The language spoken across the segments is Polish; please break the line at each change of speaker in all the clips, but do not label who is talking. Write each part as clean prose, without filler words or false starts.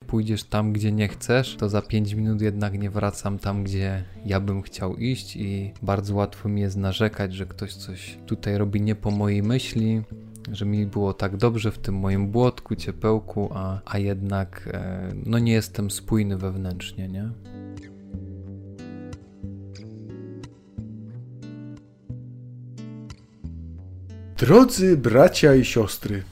pójdziesz tam, gdzie nie chcesz, to za 5 minut jednak nie wracam tam, gdzie ja bym chciał iść i bardzo łatwo mi jest narzekać, że ktoś coś tutaj robi nie po mojej myśli, że mi było tak dobrze w tym moim błotku, ciepełku, a jednak no nie jestem spójny wewnętrznie, nie?
Drodzy bracia i siostry,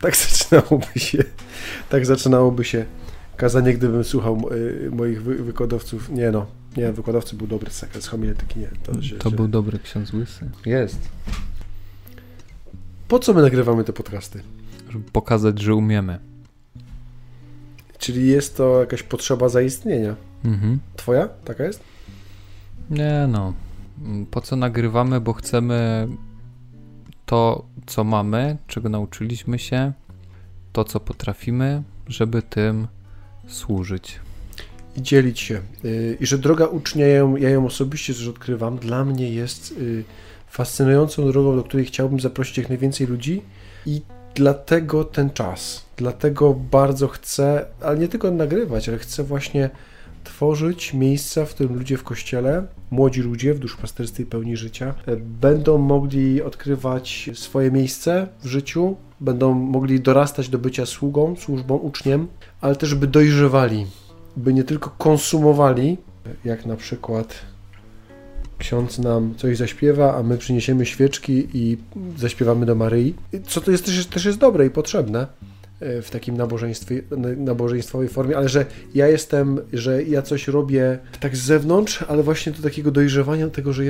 tak zaczynałoby się kazanie, gdybym słuchał moich wykładowców. Nie, wykładowcy był dobry z homiletyki, nie.
To był dobry ksiądz Łysy.
Jest. Po co my nagrywamy te podcasty?
Żeby pokazać, że umiemy.
Czyli jest to jakaś potrzeba zaistnienia.
Mhm.
Twoja? Taka jest?
Nie no. Po co nagrywamy? Bo chcemy to, co mamy, czego nauczyliśmy się, to, co potrafimy, żeby tym służyć.
I dzielić się. I że droga ucznia, ja ją osobiście też odkrywam, dla mnie jest fascynującą drogą, do której chciałbym zaprosić jak najwięcej ludzi i dlatego ten czas. Dlatego bardzo chcę, ale nie tylko nagrywać, ale chcę właśnie tworzyć miejsca, w którym ludzie w Kościele, młodzi ludzie w duszpasterstwie pełni życia, będą mogli odkrywać swoje miejsce w życiu, będą mogli dorastać do bycia sługą, służbą, uczniem, ale też by dojrzewali, by nie tylko konsumowali, jak na przykład ksiądz nam coś zaśpiewa, a my przyniesiemy świeczki i zaśpiewamy do Maryi, co to jest też jest dobre i potrzebne w takim nabożeństwowej formie, ale że ja coś robię tak z zewnątrz, ale właśnie do takiego dojrzewania do tego,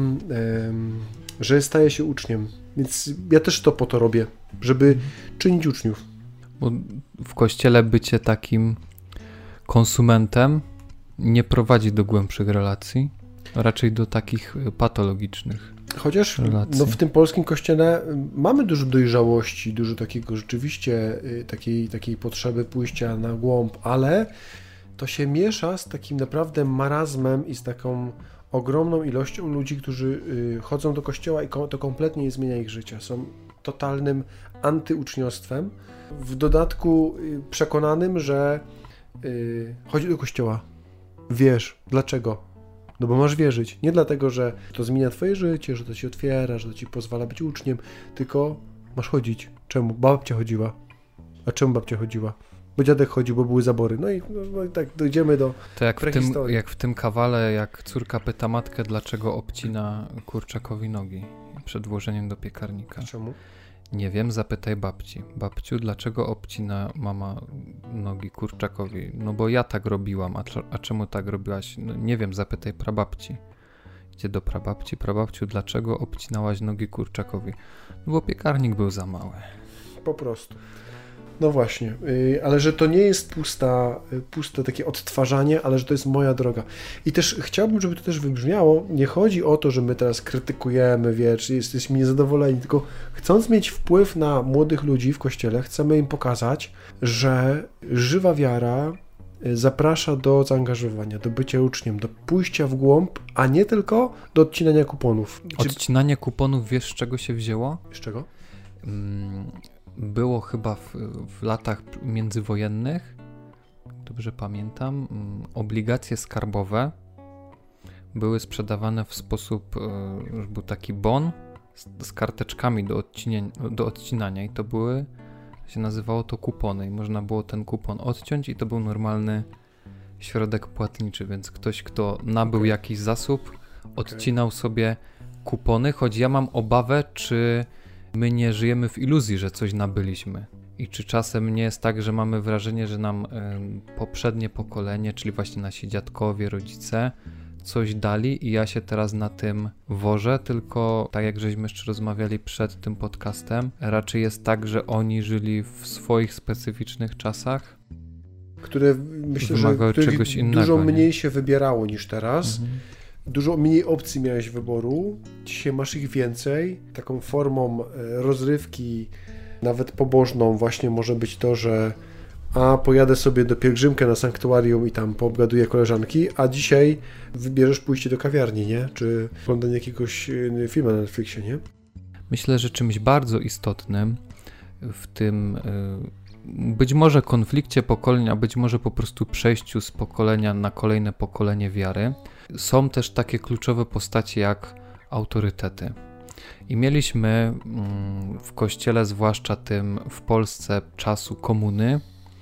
że staję się uczniem. Więc ja też to po to robię, żeby czynić uczniów.
Bo w Kościele bycie takim konsumentem nie prowadzi do głębszych relacji, raczej do takich patologicznych.
Chociaż w tym polskim Kościele mamy dużo dojrzałości, dużo takiego rzeczywiście takiej potrzeby pójścia na głąb, ale to się miesza z takim naprawdę marazmem i z taką ogromną ilością ludzi, którzy chodzą do Kościoła i to kompletnie nie zmienia ich życia. Są totalnym antyuczniostwem. W dodatku przekonanym, że chodź do Kościoła. Wiesz, dlaczego? No bo masz wierzyć. Nie dlatego, że to zmienia twoje życie, że to ci otwiera, że to ci pozwala być uczniem, tylko masz chodzić. Czemu? Babcia chodziła. A czemu babcia chodziła? Bo dziadek chodził, bo były zabory. No i tak dojdziemy do
to jak w tym kawale, jak córka pyta matkę, dlaczego obcina kurczakowi nogi przed włożeniem do piekarnika.
Czemu?
Nie wiem, zapytaj babci. Babciu, dlaczego obcina mama nogi kurczakowi? No bo ja tak robiłam, a czemu tak robiłaś? No, nie wiem, zapytaj prababci. Idzie do prababci. Prababciu, dlaczego obcinałaś nogi kurczakowi? No bo piekarnik był za mały.
Po prostu. No właśnie, ale że to nie jest puste takie odtwarzanie, ale że to jest moja droga. I też chciałbym, żeby to też wybrzmiało, nie chodzi o to, że my teraz krytykujemy, jesteśmy niezadowoleni, tylko chcąc mieć wpływ na młodych ludzi w Kościele, chcemy im pokazać, że żywa wiara zaprasza do zaangażowania, do bycia uczniem, do pójścia w głąb, a nie tylko do odcinania kuponów.
Odcinanie kuponów, wiesz, z czego się wzięło?
Z czego?
Było chyba w latach międzywojennych, dobrze pamiętam, obligacje skarbowe były sprzedawane w sposób, że był taki bon z karteczkami do odcinania i to się nazywało to kupony i można było ten kupon odciąć i to był normalny środek płatniczy, więc ktoś, kto nabył jakiś zasób, odcinał sobie kupony, choć ja mam obawę, czy my nie żyjemy w iluzji, że coś nabyliśmy. I czy czasem nie jest tak, że mamy wrażenie, że nam poprzednie pokolenie, czyli właśnie nasi dziadkowie, rodzice, coś dali i ja się teraz na tym wożę, tylko tak jak żeśmy jeszcze rozmawiali przed tym podcastem, raczej jest tak, że oni żyli w swoich specyficznych czasach,
które myślę, że
czegoś innego,
dużo mniej się wybierało niż teraz. Dużo mniej opcji miałeś wyboru, dzisiaj masz ich więcej. Taką formą rozrywki, nawet pobożną właśnie może być to, że pojadę sobie do pielgrzymkę na sanktuarium i tam poobgaduję koleżanki, a dzisiaj wybierzesz pójście do kawiarni, nie? Czy oglądanie jakiegoś filmu na Netflixie, nie?
Myślę, że czymś bardzo istotnym w tym być może konflikcie pokoleń, a być może po prostu przejściu z pokolenia na kolejne pokolenie wiary, są też takie kluczowe postacie jak autorytety. I mieliśmy w Kościele, zwłaszcza tym w Polsce czasu komuny,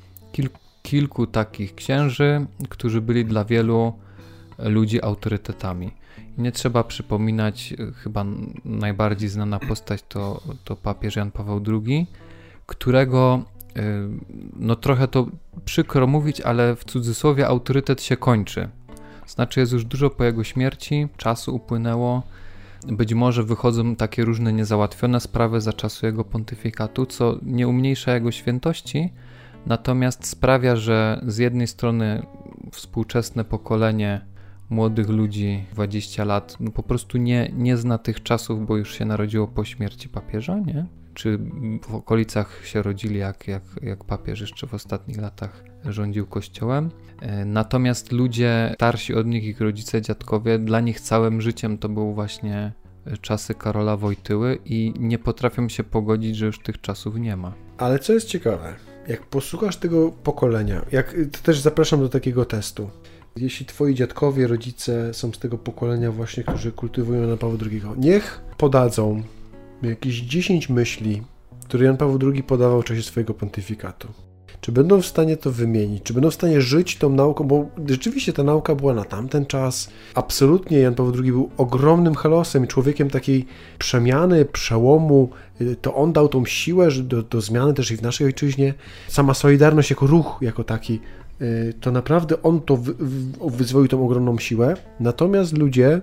kilku takich księży, którzy byli dla wielu ludzi autorytetami. I nie trzeba przypominać, chyba najbardziej znana postać to papież Jan Paweł II, którego, no trochę to przykro mówić, ale w cudzysłowie autorytet się kończy. Znaczy jest już dużo po jego śmierci, czasu upłynęło, być może wychodzą takie różne niezałatwione sprawy za czasu jego pontyfikatu, co nie umniejsza jego świętości, natomiast sprawia, że z jednej strony współczesne pokolenie młodych ludzi, 20 lat, no po prostu nie zna tych czasów, bo już się narodziło po śmierci papieża, nie? Czy w okolicach się rodzili, jak papież jeszcze w ostatnich latach rządził Kościołem. Natomiast ludzie starsi od nich, ich rodzice, dziadkowie, dla nich całym życiem to były właśnie czasy Karola Wojtyły i nie potrafią się pogodzić, że już tych czasów nie ma.
Ale co jest ciekawe, jak posłuchasz tego pokolenia, to też zapraszam do takiego testu. Jeśli twoi dziadkowie, rodzice są z tego pokolenia właśnie, którzy kultywują Jana Pawła II, niech podadzą jakieś 10 myśli, które Jan Paweł II podawał w czasie swojego pontyfikatu. Czy będą w stanie to wymienić? Czy będą w stanie żyć tą nauką? Bo rzeczywiście ta nauka była na tamten czas. Absolutnie Jan Paweł II był ogromnym helosem, człowiekiem takiej przemiany, przełomu. To on dał tą siłę do zmiany też i w naszej ojczyźnie. Sama Solidarność jako ruch, jako taki, to naprawdę on to wyzwolił tą ogromną siłę. Natomiast ludzie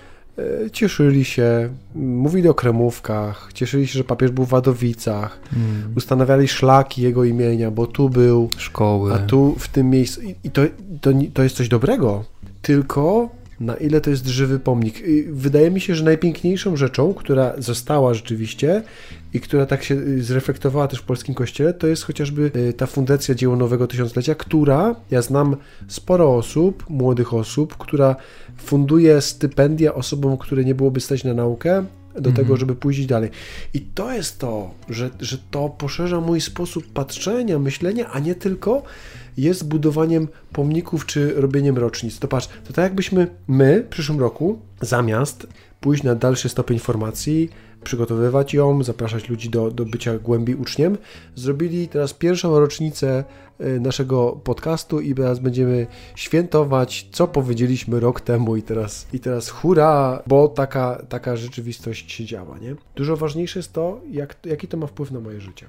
cieszyli się, mówili o kremówkach, cieszyli się, że papież był w Wadowicach, ustanawiali szlaki jego imienia, bo tu był,
szkoły,
a tu w tym miejscu. I to jest coś dobrego, tylko na ile to jest żywy pomnik. Wydaje mi się, że najpiękniejszą rzeczą, która została rzeczywiście i która tak się zreflektowała też w polskim kościele, to jest chociażby ta Fundacja Dzieło Nowego Tysiąclecia, która, ja znam sporo osób, młodych osób, która funduje stypendia osobom, które nie byłoby stać na naukę, do tego, żeby pójść dalej. I to jest to, że to poszerza mój sposób patrzenia, myślenia, a nie tylko jest budowaniem pomników czy robieniem rocznic. To patrz, to tak jakbyśmy my w przyszłym roku zamiast pójść na dalszy stopień formacji, przygotowywać ją, zapraszać ludzi do bycia głębiej uczniem, zrobili teraz pierwszą rocznicę naszego podcastu i teraz będziemy świętować, co powiedzieliśmy rok temu i teraz hurra, bo taka rzeczywistość się działa, nie? Dużo ważniejsze jest to, jaki to ma wpływ na moje życie.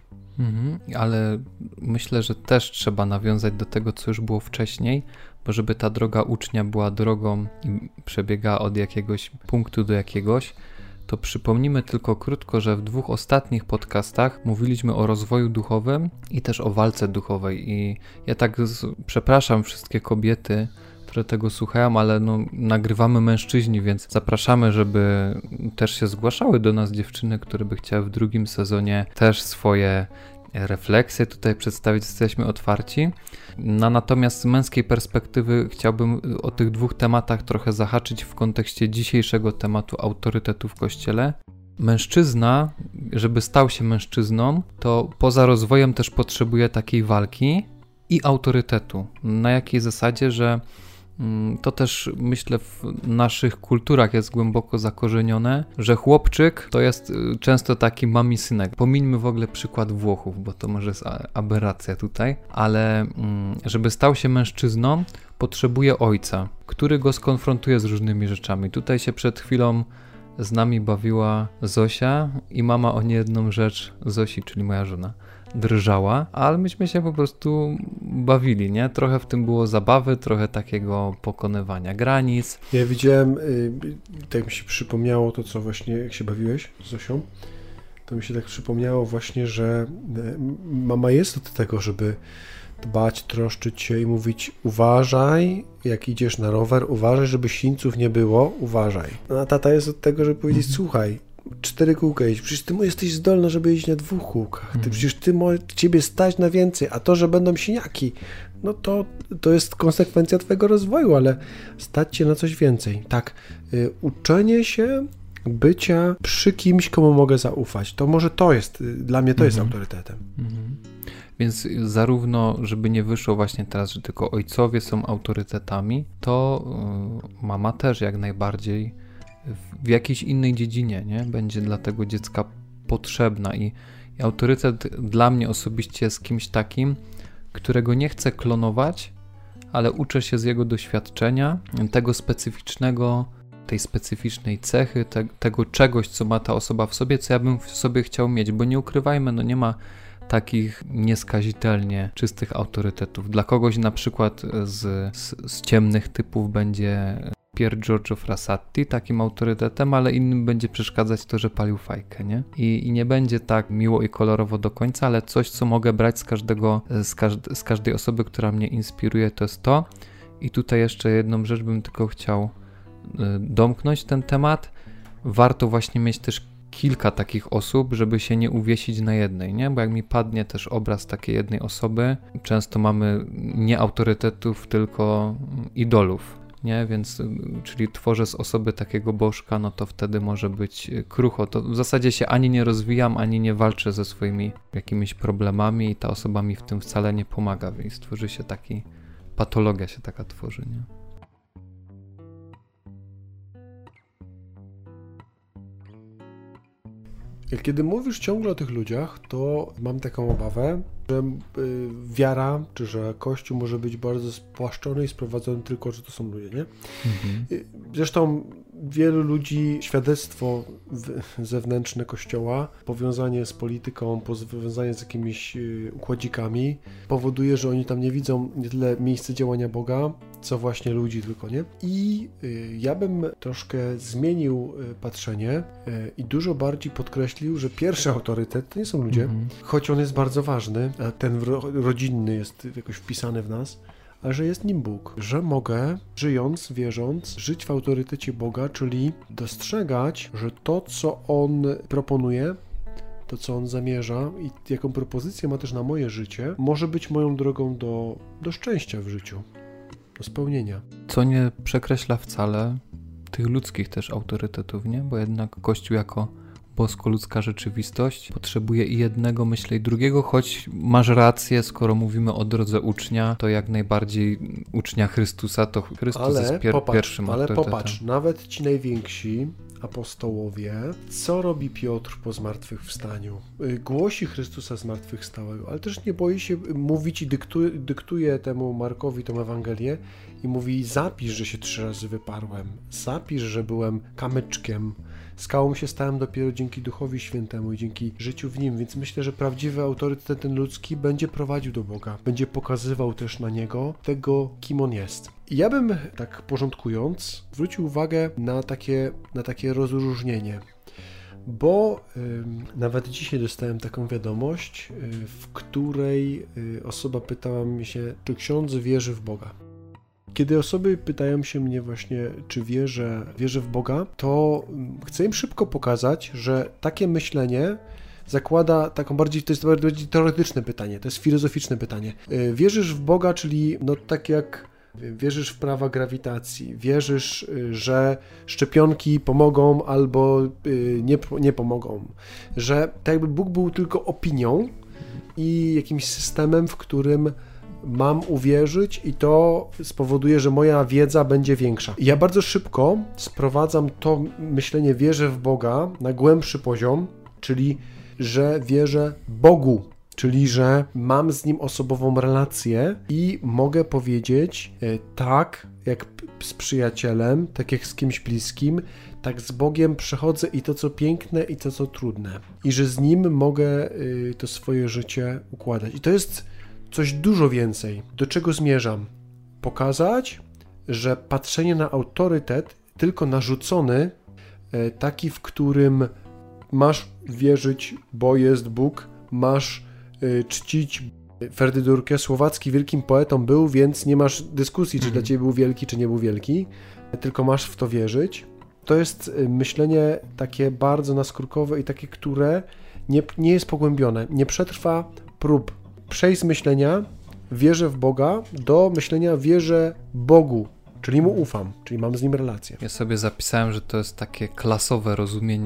Ale myślę, że też trzeba nawiązać do tego, co już było wcześniej, bo żeby ta droga ucznia była drogą i przebiegała od jakiegoś punktu do jakiegoś, to przypomnimy tylko krótko, że w 2 ostatnich podcastach mówiliśmy o rozwoju duchowym i też o walce duchowej. I ja tak przepraszam wszystkie kobiety, które tego słuchają, ale nagrywamy mężczyźni, więc zapraszamy, żeby też się zgłaszały do nas dziewczyny, które by chciały w 2 sezonie też swoje refleksje tutaj przedstawić, jesteśmy otwarci. Natomiast z męskiej perspektywy chciałbym o tych 2 tematach trochę zahaczyć w kontekście dzisiejszego tematu autorytetu w Kościele. Mężczyzna, żeby stał się mężczyzną, to poza rozwojem też potrzebuje takiej walki i autorytetu. Na jakiej zasadzie, że to też myślę w naszych kulturach jest głęboko zakorzenione, że chłopczyk to jest często taki mami synek. Pomińmy w ogóle przykład Włochów, bo to może jest aberracja tutaj, ale żeby stał się mężczyzną, potrzebuje ojca, który go skonfrontuje z różnymi rzeczami. Tutaj się przed chwilą z nami bawiła Zosia i mama o niejedną rzecz Zosi, czyli moja żona, drżała, ale myśmy się po prostu bawili, nie? Trochę w tym było zabawy, trochę takiego pokonywania granic.
Ja widziałem, tak mi się przypomniało to, co właśnie, jak się bawiłeś z Zosią, to mi się tak przypomniało właśnie, że mama jest od tego, żeby dbać, troszczyć się i mówić uważaj, jak idziesz na rower, uważaj, żeby sińców nie było, uważaj. A tata jest od tego, żeby powiedzieć, słuchaj, 4 kółka jeźdź, przecież ty jesteś zdolna, żeby jeździć na 2 kółkach, przecież ciebie stać na więcej, a to, że będą siniaki, no to jest konsekwencja twojego rozwoju, ale stać się na coś więcej. Tak, uczenie się bycia przy kimś, komu mogę zaufać, to może to jest, dla mnie to jest autorytetem.
Więc zarówno, żeby nie wyszło właśnie teraz, że tylko ojcowie są autorytetami, to mama też jak najbardziej w jakiejś innej dziedzinie, nie? Będzie dla tego dziecka potrzebna i autorytet dla mnie osobiście jest kimś takim, którego nie chcę klonować, ale uczę się z jego doświadczenia, tego specyficznego, tej specyficznej cechy, tego czegoś, co ma ta osoba w sobie, co ja bym w sobie chciał mieć, bo nie ukrywajmy, no nie ma takich nieskazitelnie czystych autorytetów. Dla kogoś na przykład z ciemnych typów będzie Pier Giorgio Frassati takim autorytetem, ale innym będzie przeszkadzać to, że palił fajkę, nie? I nie będzie tak miło i kolorowo do końca, ale coś, co mogę brać z każdej osoby, która mnie inspiruje, to jest to. I tutaj jeszcze jedną rzecz bym tylko chciał domknąć ten temat. Warto właśnie mieć też kilka takich osób, żeby się nie uwiesić na jednej, nie? Bo jak mi padnie też obraz takiej jednej osoby, często mamy nie autorytetów, tylko idolów, nie? Więc, czyli tworzę z osoby takiego bożka, no to wtedy może być krucho. To w zasadzie się ani nie rozwijam, ani nie walczę ze swoimi jakimiś problemami i ta osoba mi w tym wcale nie pomaga, więc tworzy się patologia się taka tworzy, nie?
Kiedy mówisz ciągle o tych ludziach, to mam taką obawę, że wiara, czy że Kościół może być bardzo spłaszczony i sprowadzony tylko, że to są ludzie, nie? Zresztą wielu ludzi, świadectwo zewnętrzne Kościoła, powiązanie z polityką, powiązanie z jakimiś układzikami powoduje, że oni tam nie widzą nie tyle miejsca działania Boga, co właśnie ludzi tylko, nie? I ja bym troszkę zmienił patrzenie i dużo bardziej podkreślił, że pierwszy autorytet to nie są ludzie, choć on jest bardzo ważny, a ten rodzinny jest jakoś wpisany w nas, ale że jest nim Bóg, że mogę, żyjąc, wierząc, żyć w autorytecie Boga, czyli dostrzegać, że to, co On proponuje, to, co On zamierza i jaką propozycję ma też na moje życie, może być moją drogą do szczęścia w życiu, do spełnienia.
Co nie przekreśla wcale tych ludzkich też autorytetów, nie? Bo jednak Kościół jako bosko-ludzka rzeczywistość potrzebuje i jednego, myślę, i drugiego, choć masz rację, skoro mówimy o drodze ucznia, to jak najbardziej ucznia Chrystusa, to Chrystus jest pierwszym autorytetem.
Ale popatrz, nawet ci najwięksi apostołowie, co robi Piotr po zmartwychwstaniu? Głosi Chrystusa zmartwychwstałego, ale też nie boi się mówić i dyktuje temu Markowi tą Ewangelię i mówi: zapisz, że się 3 razy wyparłem, zapisz, że byłem kamyczkiem, skałą się stałem dopiero dzięki Duchowi Świętemu i dzięki życiu w Nim, więc myślę, że prawdziwy autorytet ten ludzki będzie prowadził do Boga, będzie pokazywał też na Niego tego, kim On jest. I ja bym, tak porządkując, zwrócił uwagę na takie rozróżnienie, bo nawet dzisiaj dostałem taką wiadomość, w której osoba pytała mnie się, czy ksiądz wierzy w Boga. Kiedy osoby pytają się mnie właśnie, czy wierzę w Boga, to chcę im szybko pokazać, że takie myślenie zakłada taką to jest bardziej teoretyczne pytanie, to jest filozoficzne pytanie. Wierzysz w Boga, czyli no tak jak wierzysz w prawa grawitacji, wierzysz, że szczepionki pomogą albo nie pomogą, że tak jakby Bóg był tylko opinią i jakimś systemem, w którym mam uwierzyć i to spowoduje, że moja wiedza będzie większa. Ja bardzo szybko sprowadzam to myślenie wierzę w Boga na głębszy poziom, czyli że wierzę Bogu, czyli że mam z Nim osobową relację i mogę powiedzieć tak jak z przyjacielem, tak jak z kimś bliskim, tak z Bogiem przechodzę i to co piękne i to co trudne. I że z Nim mogę to swoje życie układać. I to jest coś dużo więcej. Do czego zmierzam? Pokazać, że patrzenie na autorytet tylko narzucony, taki, w którym masz wierzyć, bo jest Bóg, masz czcić. Ferdy Durkę, słowacki wielkim poetą był, więc nie masz dyskusji, czy dla ciebie był wielki, czy nie był wielki, tylko masz w to wierzyć. To jest myślenie takie bardzo naskórkowe i takie, które nie jest pogłębione, nie przetrwa prób. Przejść z myślenia wierzę w Boga do myślenia wierzę Bogu, czyli Mu ufam, czyli mam z Nim relację.
Ja sobie zapisałem, że to jest takie klasowe rozumienie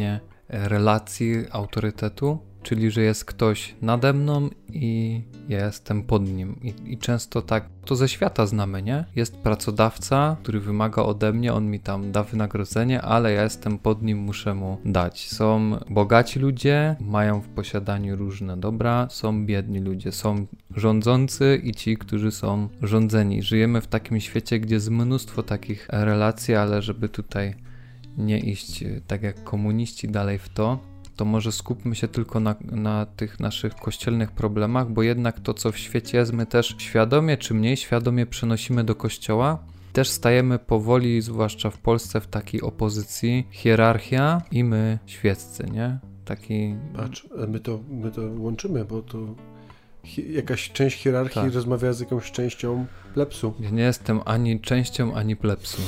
relacji autorytetu, czyli że jest ktoś nade mną i ja jestem pod nim. I często tak to ze świata znamy, nie? Jest pracodawca, który wymaga ode mnie, on mi tam da wynagrodzenie, ale ja jestem pod nim, muszę mu dać. Są bogaci ludzie, mają w posiadaniu różne dobra, są biedni ludzie, są rządzący i ci, którzy są rządzeni. Żyjemy w takim świecie, gdzie jest mnóstwo takich relacji, ale żeby tutaj nie iść tak jak komuniści dalej w to może skupmy się tylko na tych naszych kościelnych problemach, bo jednak to, co w świecie jest, my też świadomie czy mniej świadomie przenosimy do kościoła. Też stajemy powoli, zwłaszcza w Polsce, w takiej opozycji hierarchia i my świeccy, nie? Taki...
Patrz, my to łączymy, bo to jakaś część hierarchii rozmawia z jakąś częścią plebsu.
Ja nie jestem ani częścią, ani plebsu.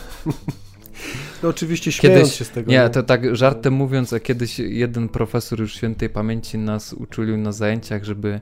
No oczywiście śmiejąc się z tego.
Nie, to tak żartem mówiąc, a kiedyś jeden profesor już świętej pamięci nas uczulił na zajęciach, żeby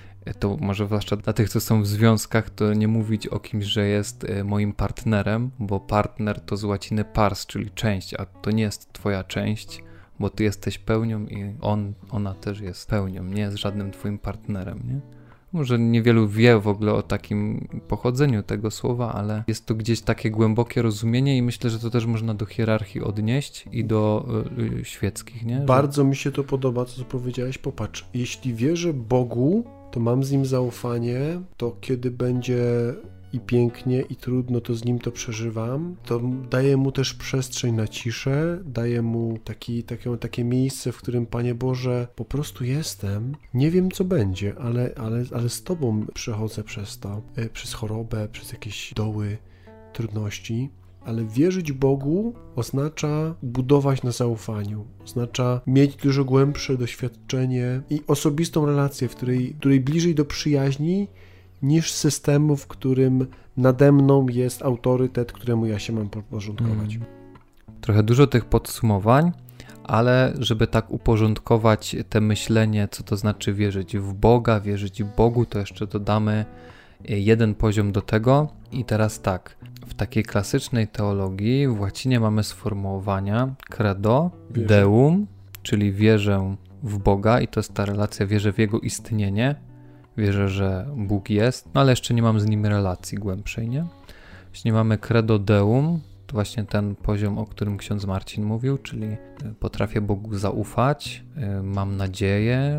to może zwłaszcza dla tych, co są w związkach, to nie mówić o kimś, że jest moim partnerem, bo partner to z łaciny pars, czyli część, a to nie jest twoja część, bo ty jesteś pełnią i ona też jest pełnią, nie jest żadnym twoim partnerem, nie? Może niewielu wie w ogóle o takim pochodzeniu tego słowa, ale jest to gdzieś takie głębokie rozumienie i myślę, że to też można do hierarchii odnieść i do świeckich, nie?
Bardzo mi się to podoba, co powiedziałeś. Popatrz, jeśli wierzę Bogu, to mam z Nim zaufanie, to kiedy będzie i pięknie, i trudno, to z Nim to przeżywam, to daję Mu też przestrzeń na ciszę, daję Mu takie miejsce, w którym, Panie Boże, po prostu jestem, nie wiem, co będzie, ale z Tobą przechodzę przez to, przez chorobę, przez jakieś doły, trudności, ale wierzyć Bogu oznacza budować na zaufaniu, oznacza mieć dużo głębsze doświadczenie i osobistą relację, w której bliżej do przyjaźni, niż systemu, w którym nade mną jest autorytet, któremu ja się mam podporządkować.
Trochę dużo tych podsumowań, ale żeby tak uporządkować te myślenie, co to znaczy wierzyć w Boga, wierzyć Bogu, to jeszcze dodamy jeden poziom do tego. I teraz tak, w takiej klasycznej teologii w łacinie mamy sformułowania credo, deum, czyli wierzę w Boga i to jest ta relacja, wierzę w Jego istnienie, wierzę, że Bóg jest, no ale jeszcze nie mam z Nim relacji głębszej, nie? Jeśli mamy credo deum, to właśnie ten poziom, o którym ksiądz Marcin mówił, czyli potrafię Bogu zaufać, mam nadzieję,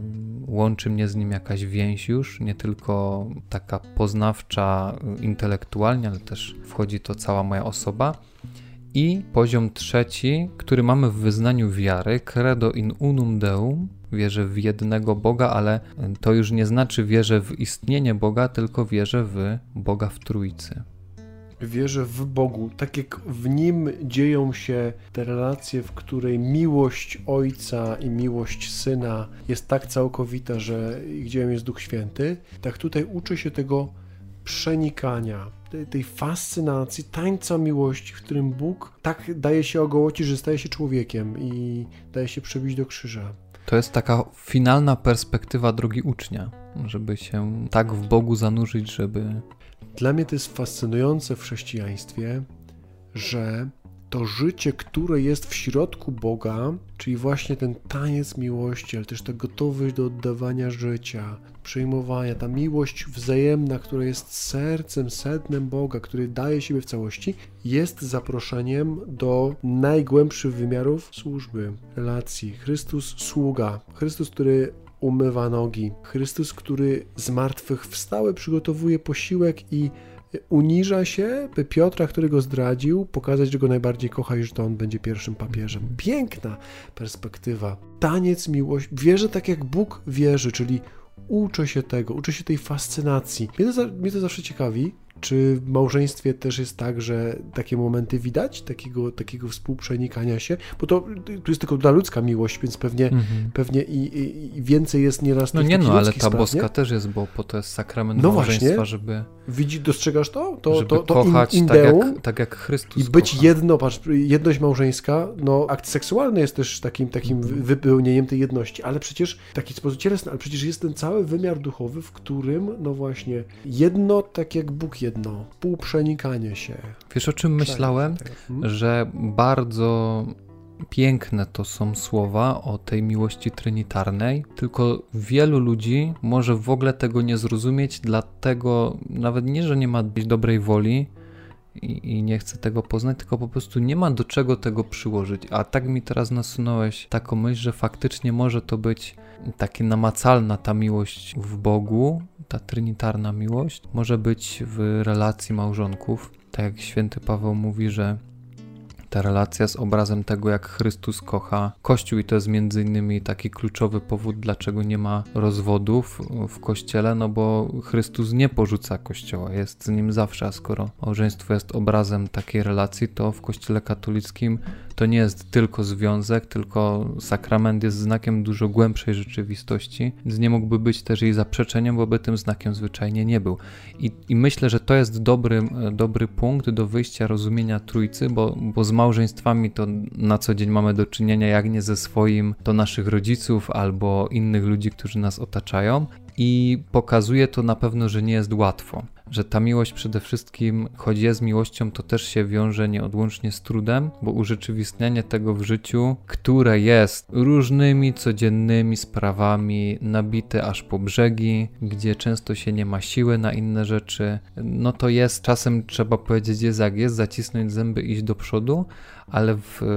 łączy mnie z Nim jakaś więź już, nie tylko taka poznawcza intelektualnie, ale też wchodzi to cała moja osoba. I poziom trzeci, który mamy w wyznaniu wiary, credo in unum deum, wierzę w jednego Boga, ale to już nie znaczy wierzę w istnienie Boga, tylko wierzę w Boga w Trójcy.
Wierzę w Bogu, tak jak w Nim dzieją się te relacje, w której miłość Ojca i miłość Syna jest tak całkowita, że gdzie jest Duch Święty, tak tutaj uczę się tego przenikania, tej fascynacji, tańca miłości, w którym Bóg tak daje się ogołocić, że staje się człowiekiem i daje się przebić do krzyża.
To jest taka finalna perspektywa drogi ucznia, żeby się tak w Bogu zanurzyć, żeby...
Dla mnie to jest fascynujące w chrześcijaństwie, że to życie, które jest w środku Boga, czyli właśnie ten taniec miłości, ale też ta gotowość do oddawania życia, przyjmowania, ta miłość wzajemna, która jest sercem, sednem Boga, który daje siebie w całości, jest zaproszeniem do najgłębszych wymiarów służby, relacji. Chrystus sługa, Chrystus, który umywa nogi, Chrystus, który z martwych wstały, przygotowuje posiłek i uniża się, by Piotra, który go zdradził, pokazać, że go najbardziej kocha i że to on będzie pierwszym papieżem. Piękna perspektywa. Taniec miłości. Wierzę tak, jak Bóg wierzy, czyli uczę się tego, uczę się tej fascynacji. Mnie to zawsze ciekawi, czy w małżeństwie też jest tak, że takie momenty widać, takiego współprzenikania się, bo to jest tylko dla ludzka miłość, więc pewnie i więcej jest nieraz
tych
takich ludzkich
ale ta
spraw,
boska
nie?
też jest, bo po to jest sakrament małżeństwa,
właśnie.
żeby...
Dostrzegasz to?
Żeby
to
kochać tak jak Chrystus
i być
kocha.
Jedność małżeńska, akt seksualny jest też takim wypełnieniem tej jedności, ale przecież w taki sposób cielesny, ale przecież jest ten cały wymiar duchowy, w którym, no właśnie, jedno tak jak Bóg jedno, półprzenikanie się.
Wiesz, o czym myślałem? Że bardzo piękne to są słowa o tej miłości trinitarnej, tylko wielu ludzi może w ogóle tego nie zrozumieć, dlatego nawet nie, że nie ma dobrej woli i nie chce tego poznać, tylko po prostu nie ma do czego tego przyłożyć. A tak mi teraz nasunąłeś taką myśl, że faktycznie może to być taka namacalna ta miłość w Bogu, ta trinitarna miłość, może być w relacji małżonków. Tak jak święty Paweł mówi, że ta relacja jest obrazem tego, jak Chrystus kocha Kościół i to jest między innymi taki kluczowy powód, dlaczego nie ma rozwodów w Kościele, no bo Chrystus nie porzuca Kościoła, jest z nim zawsze, a skoro małżeństwo jest obrazem takiej relacji, to w Kościele katolickim to nie jest tylko związek, tylko sakrament jest znakiem dużo głębszej rzeczywistości, więc nie mógłby być też jej zaprzeczeniem, bo by tym znakiem zwyczajnie nie był. I myślę, że to jest dobry punkt do wyjścia rozumienia Trójcy, bo z małżeństwami to na co dzień mamy do czynienia, jak nie ze swoim, to naszych rodziców albo innych ludzi, którzy nas otaczają i pokazuje to na pewno, że nie jest łatwo. Że ta miłość przede wszystkim, choć jest miłością, to też się wiąże nieodłącznie z trudem, bo urzeczywistnianie tego w życiu, które jest różnymi codziennymi sprawami, nabite aż po brzegi, gdzie często się nie ma siły na inne rzeczy, no to jest, czasem trzeba powiedzieć jest jak jest, zacisnąć zęby, iść do przodu, ale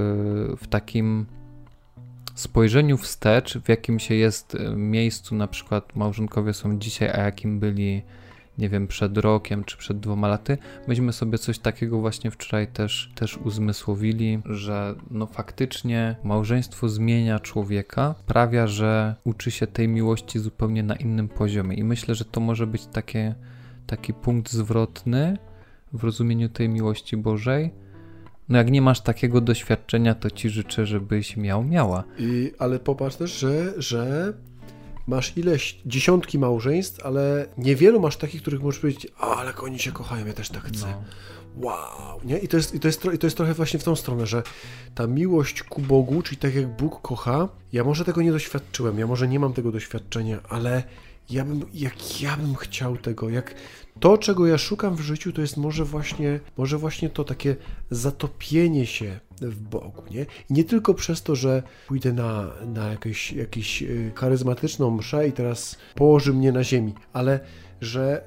w takim spojrzeniu wstecz, w jakim się jest miejscu, na przykład małżonkowie są dzisiaj, a jakim byli, nie wiem, przed rokiem czy przed 2 laty, myśmy sobie coś takiego właśnie wczoraj też uzmysłowili, że no faktycznie małżeństwo zmienia człowieka, sprawia, że uczy się tej miłości zupełnie na innym poziomie i myślę, że to może być taki punkt zwrotny w rozumieniu tej miłości Bożej. No jak nie masz takiego doświadczenia, to ci życzę, żebyś miała.
Ale popatrz też, że masz ileś dziesiątki małżeństw, ale niewielu masz takich, których możesz powiedzieć, ale oni się kochają, ja też tak chcę. No. Wow, nie? I to jest trochę właśnie w tą stronę, że ta miłość ku Bogu, czyli tak jak Bóg kocha, ja może tego nie doświadczyłem, ja może nie mam tego doświadczenia, ale ja bym chciał tego, jak to, czego ja szukam w życiu, to jest może właśnie to takie zatopienie się w Bogu, nie? I nie tylko przez to, że pójdę na jakąś charyzmatyczną mszę i teraz położy mnie na ziemi, ale że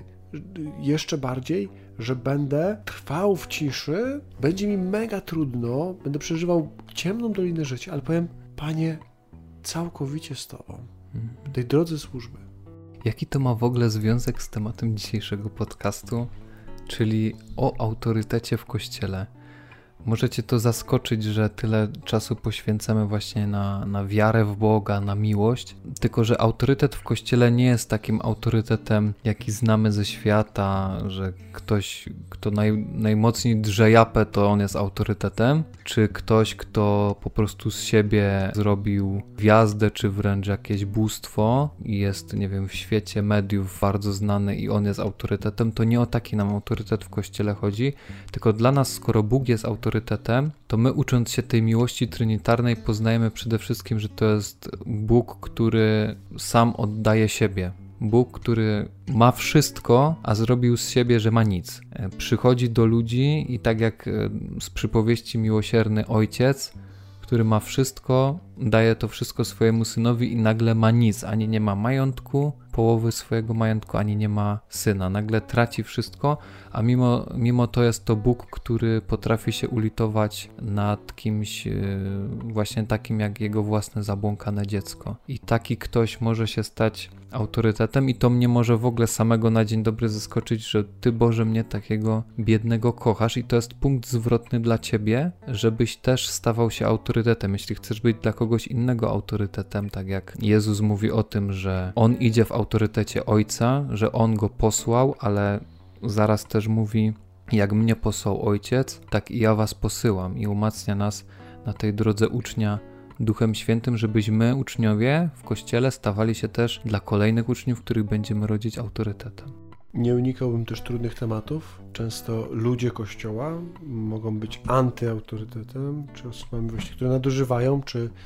jeszcze bardziej, że będę trwał w ciszy, będzie mi mega trudno, będę przeżywał ciemną dolinę życia, ale powiem, Panie, całkowicie z Tobą, tej drodze służby.
Jaki to ma w ogóle związek z tematem dzisiejszego podcastu, czyli o autorytecie w Kościele? Możecie to zaskoczyć, że tyle czasu poświęcamy właśnie na wiarę w Boga, na miłość, tylko że autorytet w Kościele nie jest takim autorytetem, jaki znamy ze świata, że ktoś, kto najmocniej drze japę, to on jest autorytetem, czy ktoś, kto po prostu z siebie zrobił gwiazdę, czy wręcz jakieś bóstwo i jest, nie wiem, w świecie mediów bardzo znany i on jest autorytetem, to nie o taki nam autorytet w Kościele chodzi, tylko dla nas, skoro Bóg jest autorytetem, to my, ucząc się tej miłości trinitarnej, poznajemy przede wszystkim, że to jest Bóg, który sam oddaje siebie. Bóg, który ma wszystko, a zrobił z siebie, że ma nic. Przychodzi do ludzi i tak jak z przypowieści miłosierny ojciec, który ma wszystko, daje to wszystko swojemu synowi i nagle ma nic, ani nie ma majątku, połowy swojego majątku, ani nie ma syna. Nagle traci wszystko, a mimo to jest to Bóg, który potrafi się ulitować nad kimś właśnie takim jak jego własne zabłąkane dziecko. I taki ktoś może się stać autorytetem i to mnie może w ogóle samego na dzień dobry zaskoczyć, że Ty, Boże, mnie takiego biednego kochasz i to jest punkt zwrotny dla Ciebie, żebyś też stawał się autorytetem. Jeśli chcesz być dla kogoś innego autorytetem, tak jak Jezus mówi o tym, że On idzie w autorytecie Ojca, że On Go posłał, ale zaraz też mówi, jak mnie posłał Ojciec, tak i ja was posyłam i umacnia nas na tej drodze ucznia Duchem Świętym, żebyśmy, uczniowie w Kościele, stawali się też dla kolejnych uczniów, których będziemy rodzić, autorytetem.
Nie unikałbym też trudnych tematów. Często ludzie Kościoła mogą być antyautorytetem, czy osobami właśnie, które nadużywają,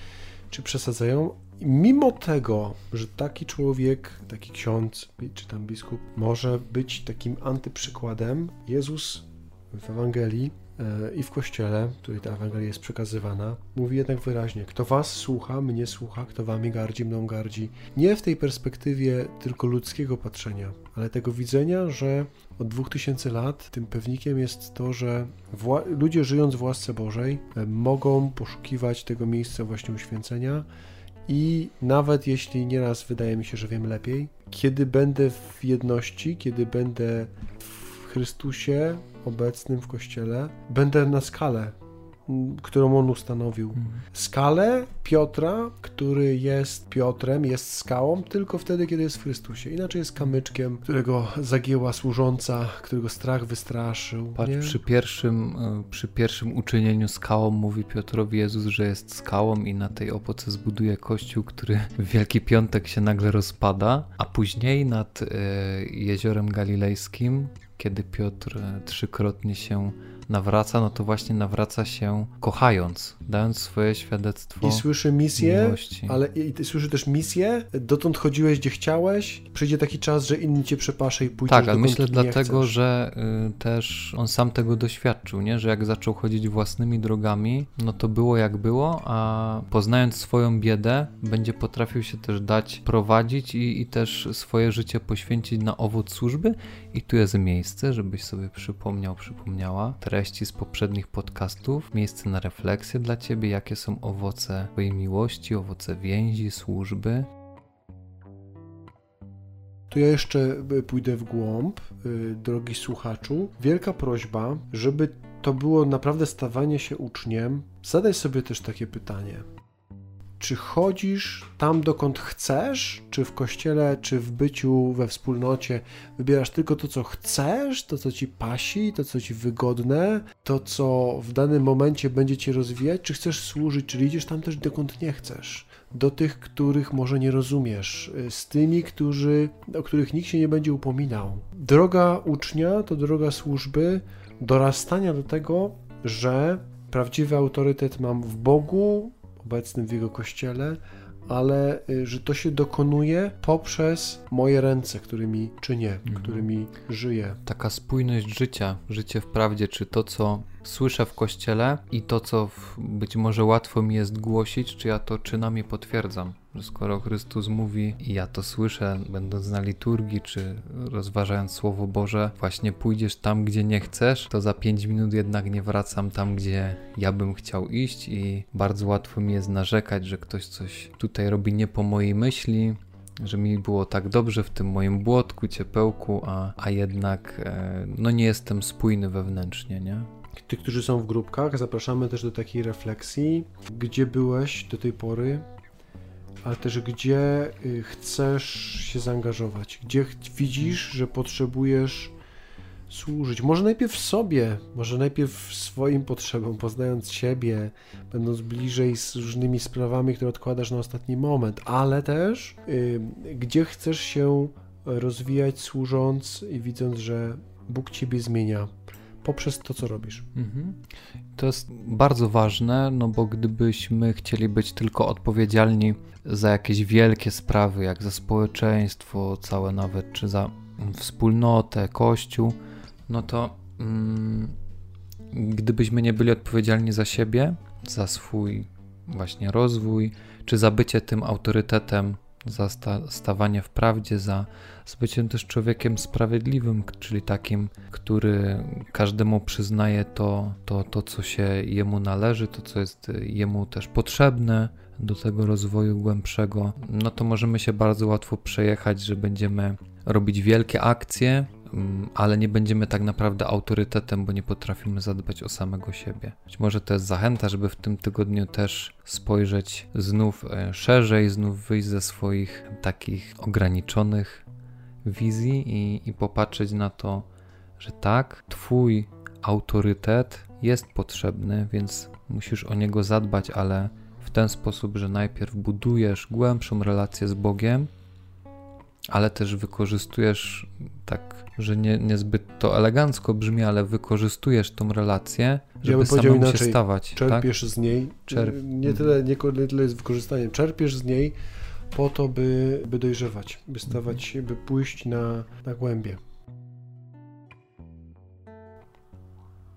czy przesadzają. I mimo tego, że taki człowiek, taki ksiądz, czy tam biskup może być takim antyprzykładem, Jezus w Ewangelii i w Kościele, w której ta Ewangelia jest przekazywana, mówi jednak wyraźnie: kto was słucha, mnie słucha, kto wami gardzi, mną gardzi. Nie w tej perspektywie tylko ludzkiego patrzenia, ale tego widzenia, że od 2000 lat tym pewnikiem jest to, że ludzie żyjąc w łasce Bożej mogą poszukiwać tego miejsca właśnie uświęcenia i nawet jeśli nieraz wydaje mi się, że wiem lepiej, kiedy będę w jedności, kiedy będę w Chrystusie obecnym w Kościele, będę na skalę, którą On ustanowił. Skalę Piotra, który jest Piotrem, jest skałą tylko wtedy, kiedy jest w Chrystusie. Inaczej jest kamyczkiem, którego zagięła służąca, którego strach wystraszył.
Patrz, przy pierwszym uczynieniu skałą mówi Piotrowi Jezus, że jest skałą i na tej opoce zbuduje kościół, który w Wielki Piątek się nagle rozpada, a później nad Jeziorem Galilejskim, kiedy Piotr trzykrotnie się nawraca, no to właśnie nawraca się kochając, dając swoje świadectwo.
I słyszy misję,
miłości.
ale i słyszy też misję, dotąd chodziłeś, gdzie chciałeś, przyjdzie taki czas, że inni cię przepasze i pójdziesz
tak, ale myślę dlatego,
chcesz.
że też on sam tego doświadczył, nie? Że jak zaczął chodzić własnymi drogami, no to było jak było, a poznając swoją biedę, będzie potrafił się też dać prowadzić i też swoje życie poświęcić na owoc służby. I tu jest miejsce, żebyś sobie przypomniała treści z poprzednich podcastów, miejsce na refleksję dla ciebie, jakie są owoce twojej miłości, owoce więzi, służby.
Tu ja jeszcze pójdę w głąb, drogi słuchaczu. Wielka prośba, żeby to było naprawdę stawanie się uczniem. Zadaj sobie też takie pytanie. Czy chodzisz tam, dokąd chcesz? Czy w kościele, czy w byciu we wspólnocie wybierasz tylko to, co chcesz, to, co ci pasi, to, co ci wygodne, to, co w danym momencie będzie cię rozwijać? Czy chcesz służyć, czyli idziesz tam też, dokąd nie chcesz? Do tych, których może nie rozumiesz, z tymi, o których nikt się nie będzie upominał. Droga ucznia to droga służby, dorastania do tego, że prawdziwy autorytet mam w Bogu, obecnym w Jego Kościele, ale że to się dokonuje poprzez moje ręce, którymi czynię, którymi żyję.
Taka spójność życia, życie w prawdzie, czy to, co słyszę w Kościele i to, co być może łatwo mi jest głosić, czy ja to czynami potwierdzam. Że skoro Chrystus mówi i ja to słyszę, będąc na liturgii, czy rozważając Słowo Boże, właśnie pójdziesz tam, gdzie nie chcesz, to za 5 minut jednak nie wracam tam, gdzie ja bym chciał iść i bardzo łatwo mi jest narzekać, że ktoś coś tutaj robi nie po mojej myśli, że mi było tak dobrze w tym moim błotku, ciepełku, a jednak no nie jestem spójny wewnętrznie, nie?
Tych, którzy są w grupkach, zapraszamy też do takiej refleksji, gdzie byłeś do tej pory, ale też gdzie chcesz się zaangażować, gdzie widzisz, że potrzebujesz służyć. Może najpierw sobie, może najpierw swoim potrzebom, poznając siebie, będąc bliżej z różnymi sprawami, które odkładasz na ostatni moment, ale też gdzie chcesz się rozwijać, służąc i widząc, że Bóg ciebie zmienia poprzez to, co robisz.
To jest bardzo ważne, no bo gdybyśmy chcieli być tylko odpowiedzialni za jakieś wielkie sprawy, jak za społeczeństwo całe nawet, czy za wspólnotę, Kościół, no to gdybyśmy nie byli odpowiedzialni za siebie, za swój właśnie rozwój, czy za bycie tym autorytetem, za stawanie w prawdzie, za byciem też człowiekiem sprawiedliwym, czyli takim, który każdemu przyznaje to, co się jemu należy, to, co jest jemu też potrzebne do tego rozwoju głębszego, no to możemy się bardzo łatwo przejechać, że będziemy robić wielkie akcje, ale nie będziemy tak naprawdę autorytetem, bo nie potrafimy zadbać o samego siebie. Być może to jest zachęta, żeby w tym tygodniu też spojrzeć znów szerzej, znów wyjść ze swoich takich ograniczonych wizji i popatrzeć na to, że tak, twój autorytet jest potrzebny, więc musisz o niego zadbać, ale w ten sposób, że najpierw budujesz głębszą relację z Bogiem, ale też wykorzystujesz tak, że niezbyt to elegancko brzmi, ale wykorzystujesz tą relację, żeby samemu się stawać.
Czerpiesz z niej, nie tyle jest wykorzystaniem, czerpiesz z niej po to, by dojrzewać, by stawać się, by pójść na głębie.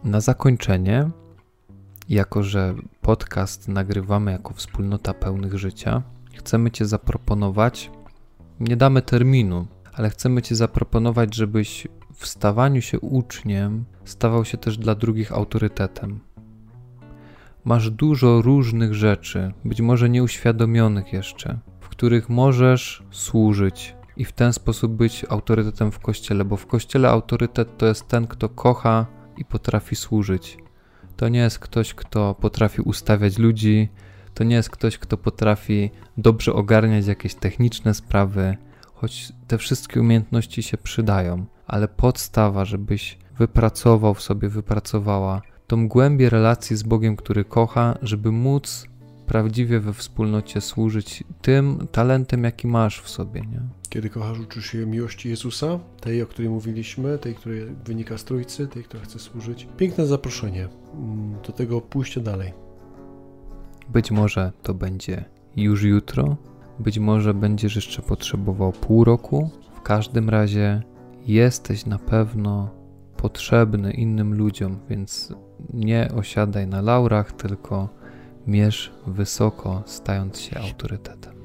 Na zakończenie, jako że podcast nagrywamy jako wspólnota pełnych życia, chcemy Cię zaproponować, nie damy terminu, ale chcemy Ci zaproponować, żebyś w stawaniu się uczniem stawał się też dla drugich autorytetem. Masz dużo różnych rzeczy, być może nieuświadomionych jeszcze, w których możesz służyć i w ten sposób być autorytetem w Kościele, bo w Kościele autorytet to jest ten, kto kocha i potrafi służyć. To nie jest ktoś, kto potrafi ustawiać ludzi, to nie jest ktoś, kto potrafi dobrze ogarniać jakieś techniczne sprawy, choć te wszystkie umiejętności się przydają, ale podstawa, żebyś wypracowała tą głębię relacji z Bogiem, który kocha, żeby móc prawdziwie we wspólnocie służyć tym talentem, jaki masz w sobie, nie?
Kiedy kochasz, uczysz się miłości Jezusa, tej, o której mówiliśmy, tej, która wynika z Trójcy, tej, która chce służyć. Piękne zaproszenie do tego pójścia dalej.
Być może to będzie już jutro, być może będziesz jeszcze potrzebował pół roku. W każdym razie jesteś na pewno potrzebny innym ludziom, więc nie osiadaj na laurach, tylko mierz wysoko, stając się autorytetem.